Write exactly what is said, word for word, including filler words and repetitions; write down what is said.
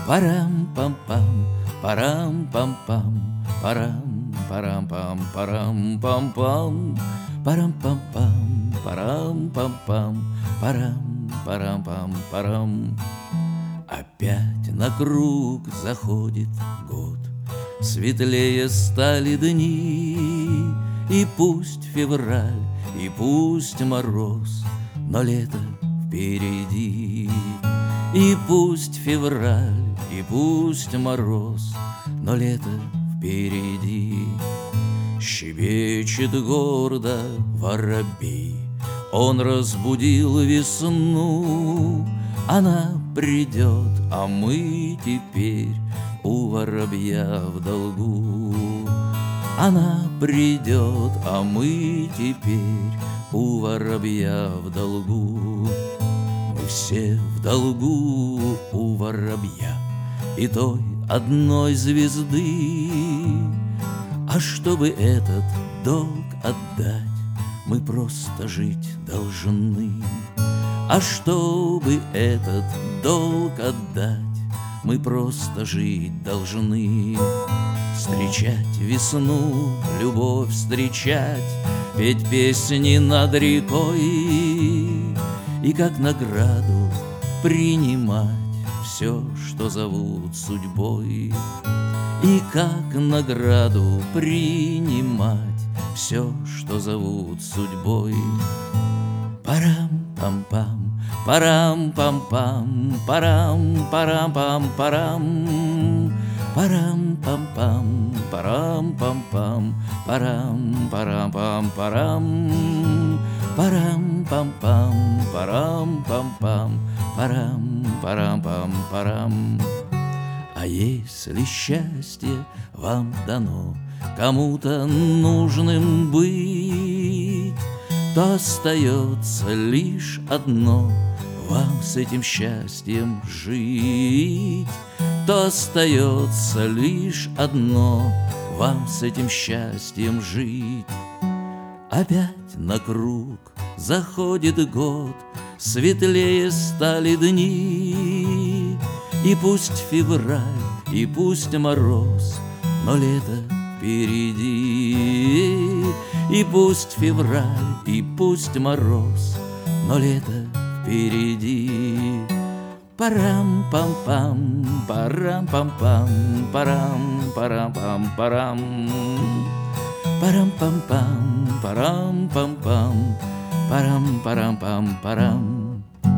Парам-пам-пам, парам-пам-пам, парам, парам-пам, парам-пам-пам, парам-пам-пам, парам-пам-пам, парам, парам-пам-парам. Опять на круг заходит год, светлее стали дни, и пусть февраль, и пусть мороз, но лето впереди. И пусть февраль, и пусть мороз, но лето впереди. Щебечет гордо воробей, он разбудил весну. Она придет, а мы теперь у воробья в долгу. Она придет, а мы теперь у воробья в долгу. Мы все в долгу у воробья и той одной звезды. А чтобы этот долг отдать, мы просто жить должны. А чтобы этот долг отдать, мы просто жить должны. Встречать весну, любовь встречать, петь песни над рекой и как награду принимать все, что зовут судьбой. И как награду принимать все, что зовут судьбой. Парам-пам-пам, парам-пам-пам, парам-парам-пам-парам, парам-пам-пам, парам-пам-пам, парам-парам-пам-парам, парам-пам-пам, парам-пам-пам, парам-парам-пам-парам. А если счастье вам дано кому-то нужным быть, то остается лишь одно — вам с этим счастьем жить. То остается лишь одно — вам с этим счастьем жить. Опять на круг заходит год, светлее стали дни. И пусть февраль, и пусть мороз, но лето впереди. И пусть февраль, и пусть мороз, но лето впереди. Парам-пам-пам, парам-пам-пам, парам-парам-пам-парам, парам-пам-пам, парам-пам-пам, парам-парам-пам-парам.